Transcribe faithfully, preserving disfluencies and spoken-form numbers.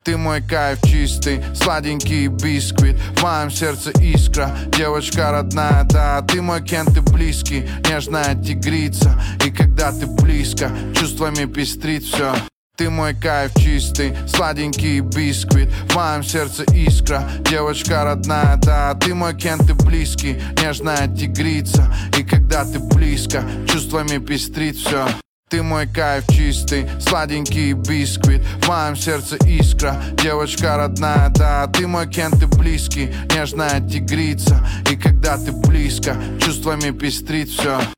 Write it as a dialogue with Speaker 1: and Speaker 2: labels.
Speaker 1: Ты мой кайф чистый, сладенький бисквит. В моем сердце искра, девочка родная, да. Ты мой Кент, ты близкий, нежная тигрица. И когда ты близко, чувствами пестрит все. Ты мой кайф чистый, сладенький бисквит. В моем сердце искра, девочка родная, да. Ты мой Кент, ты близкий, нежная тигрица. И когда ты близко, чувствами пестрит все. Ты мой кайф чистый, сладенький бисквит. В моем сердце искра, девочка родная, да. Ты мой Кент, ты близкий, нежная тигрица. И когда ты близко, чувствами пестрит все.